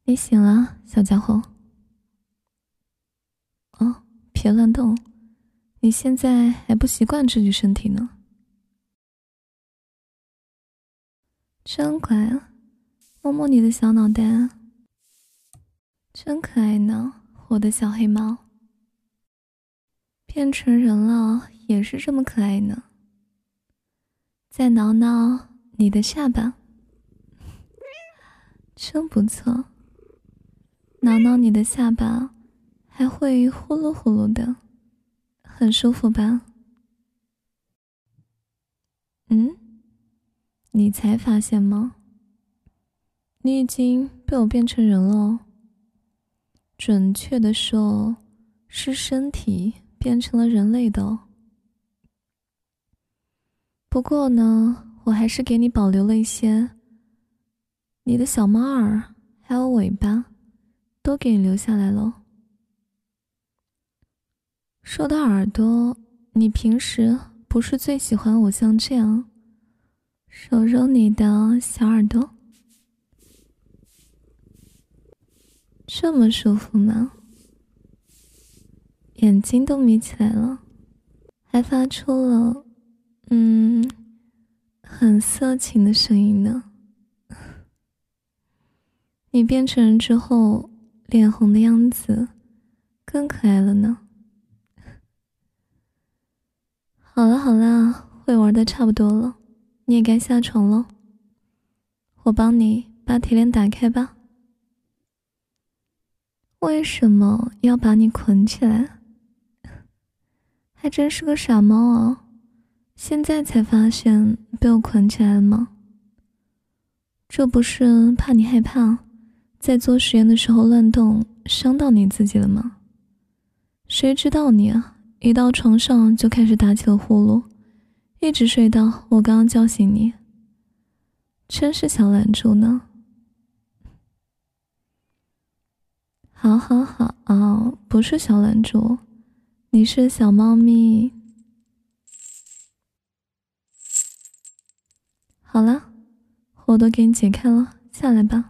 你醒了，小家伙。哦，别乱动，你现在还不习惯这具身体呢。真乖啊，摸摸你的小脑袋啊，真可爱呢，我的小黑猫。变成人了也是这么可爱呢。再挠挠你的下巴，真不错。挠挠你的下巴，还会呼噜呼噜的，很舒服吧？嗯，你才发现吗？你已经被我变成人了哦。准确的说，是身体变成了人类的哦。不过呢，我还是给你保留了一些，你的小猫耳还有尾巴，都给你留下来了。说到耳朵，你平时不是最喜欢我像这样揉揉你的小耳朵？这么舒服吗？眼睛都眯起来了，还发出了很色情的声音呢。你变成人之后，脸红的样子更可爱了呢。好了好了，会玩的差不多了，你也该下床了。我帮你把铁链打开吧。为什么要把你捆起来？还真是个傻猫啊，现在才发现被我捆起来了吗？这不是怕你害怕在做实验的时候乱动伤到你自己了吗？谁知道你啊，一到床上就开始打起了呼噜，一直睡到我刚刚叫醒你。真是小懒猪呢。好好好，不是小懒猪，你是小猫咪。好了，我都给你解开了，下来吧。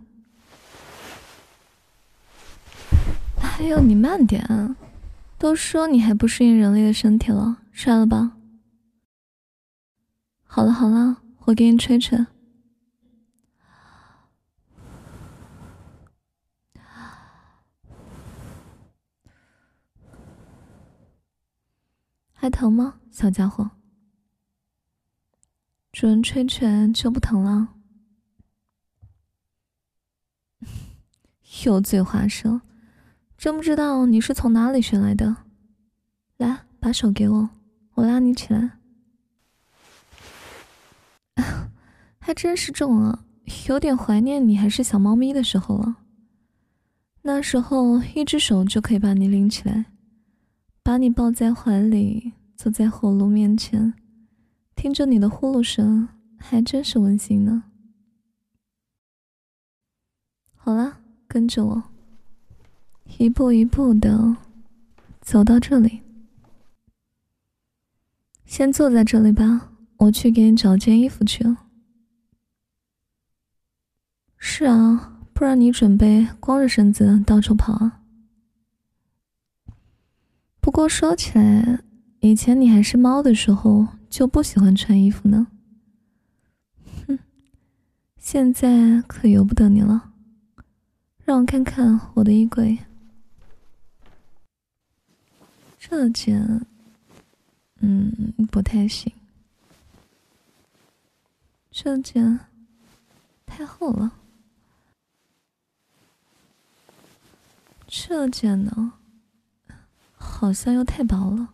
哎呦，你慢点啊，都说你还不适应人类的身体了，摔了吧。好了好了，我给你吹吹。还疼吗，小家伙？主人吹吹就不疼了。油嘴滑舌，真不知道你是从哪里学来的。来，把手给我，我拉你起来。还真是重啊，有点怀念你还是小猫咪的时候了。那时候一只手就可以把你拎起来，把你抱在怀里，坐在火炉面前，听着你的呼噜声，还真是温馨呢。好了，跟着我，一步一步的走到这里。先坐在这里吧，我去给你找件衣服去了。是啊，不然你准备光着身子到处跑啊？不过说起来，以前你还是猫的时候就不喜欢穿衣服呢。哼，现在可由不得你了。让我看看我的衣柜。这件，不太行。这件太厚了。这件呢，好像又太薄了。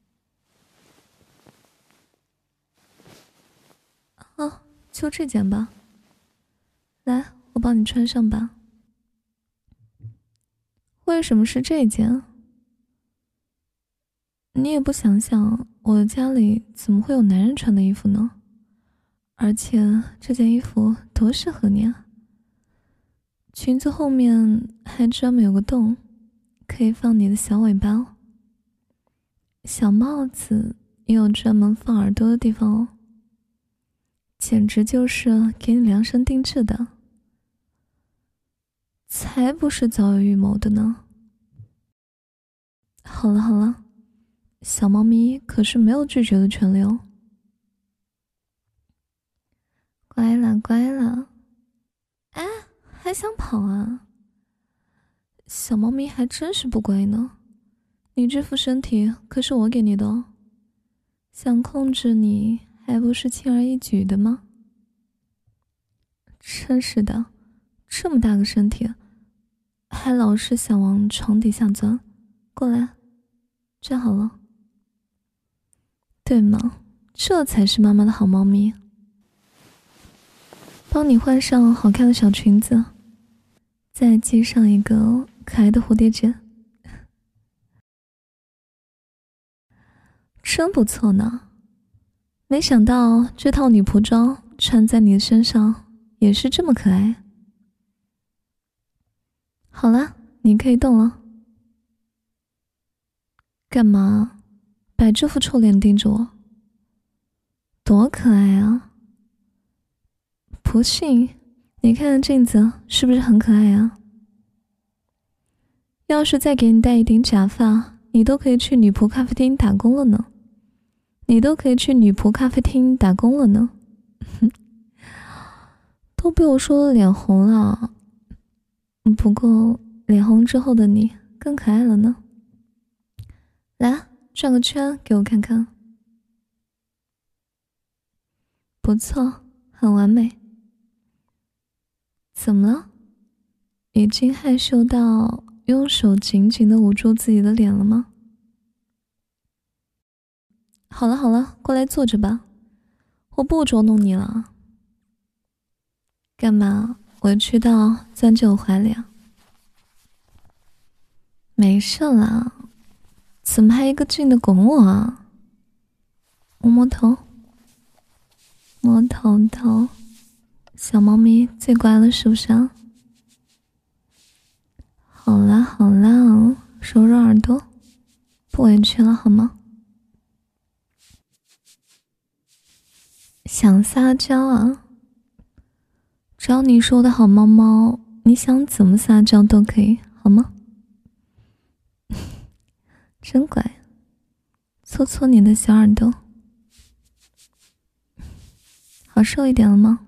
啊，就这件吧。来，我帮你穿上吧。为什么是这件？你也不想想，我家里怎么会有男人穿的衣服呢？而且这件衣服多适合你啊！裙子后面还专门有个洞，可以放你的小尾巴哦。小帽子也有专门放耳朵的地方哦。简直就是给你量身定制的。才还不是早有预谋的呢。好了好了，小猫咪可是没有拒绝的权利哦。乖了乖了，哎，还想跑啊？小猫咪还真是不乖呢。你这副身体可是我给你的哦，想控制你还不是轻而易举的吗？真是的，这么大个身体，还老是想往床底下钻。过来，站好了。对嘛，这才是妈妈的好猫咪。帮你换上好看的小裙子，再系上一个可爱的蝴蝶结，真不错呢。没想到这套女仆装穿在你的身上也是这么可爱。好了，你可以动了。干嘛摆这副臭脸盯着我？多可爱啊！不信，你看看镜子是不是很可爱啊？要是再给你戴一顶假发，你都可以去女仆咖啡厅打工了呢。都被我说的脸红了。不过脸红之后的你更可爱了呢。来，转个圈给我看看。不错，很完美。怎么了？已经害羞到用手紧紧地捂住自己的脸了吗？好了好了，过来坐着吧，我不捉弄你了。干嘛委屈到钻进我怀里啊？没事啦，怎么还一个劲的拱我啊？摸摸头，摸头头，小猫咪最乖了是不是啊？好啦好啦，揉揉耳朵，不委屈了好吗？想撒娇啊？只要你是我的好猫猫，你想怎么撒娇都可以，好吗？真乖，搓搓你的小耳朵，好受一点了吗？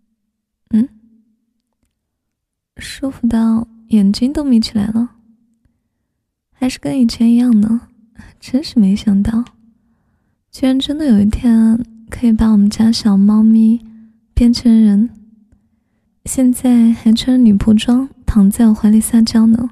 舒服到眼睛都眯起来了，还是跟以前一样呢。真是没想到，居然真的有一天可以把我们家小猫咪变成人，现在还穿着女仆装躺在我怀里撒娇呢。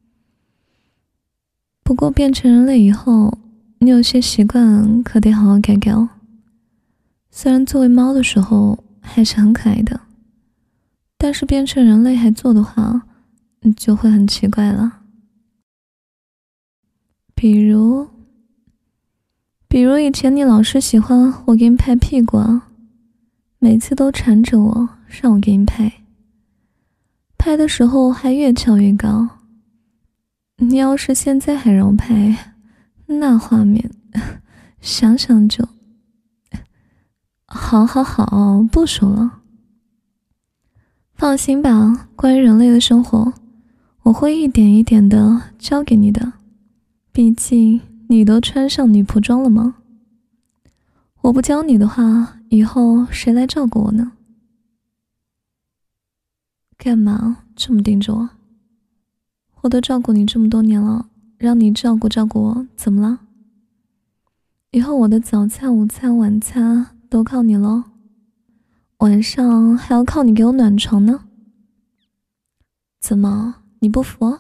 不过变成人类以后，你有些习惯可得好好改改哦。虽然作为猫的时候还是很可爱的，但是变成人类还做的话，就会很奇怪了。比如以前你老是喜欢我给你拍屁股啊，每次都缠着我让我给你拍，拍的时候还越翘越高。你要是现在还让我拍，那画面想想就……好，不说了。放心吧，关于人类的生活，我会一点一点的教给你的。毕竟你都穿上女仆装了吗？我不教你的话，以后谁来照顾我呢？干嘛这么盯着我？我都照顾你这么多年了，让你照顾照顾我，怎么了？以后我的早餐、午餐、晚餐都靠你咯，晚上还要靠你给我暖床呢。怎么，你不服？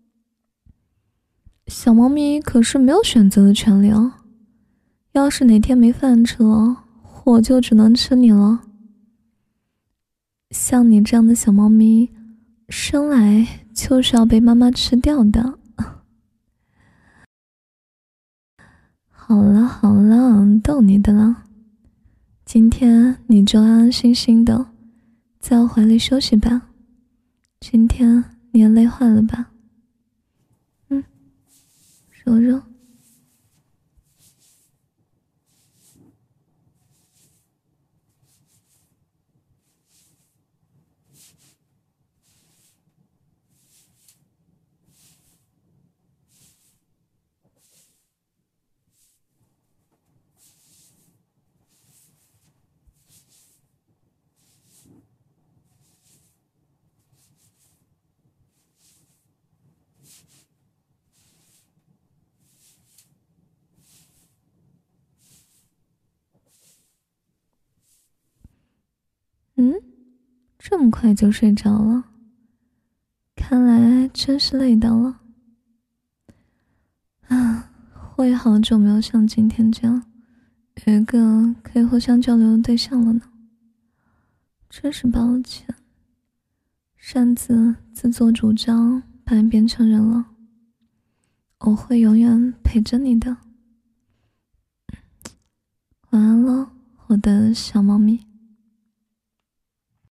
小猫咪可是没有选择的权利哦。要是哪天没饭吃了，我就只能吃你了。像你这样的小猫咪，生来就是要被妈妈吃掉的。好了，逗你的啦。今天你就安安心心的在我怀里休息吧。今天你也累坏了吧？揉揉。 这么快就睡着了，看来真是累到了。我也好久没有像今天这样有一个可以互相交流的对象了呢。真是抱歉，擅自自作主张把你变成人了。我会永远陪着你的。晚安了，我的小猫咪。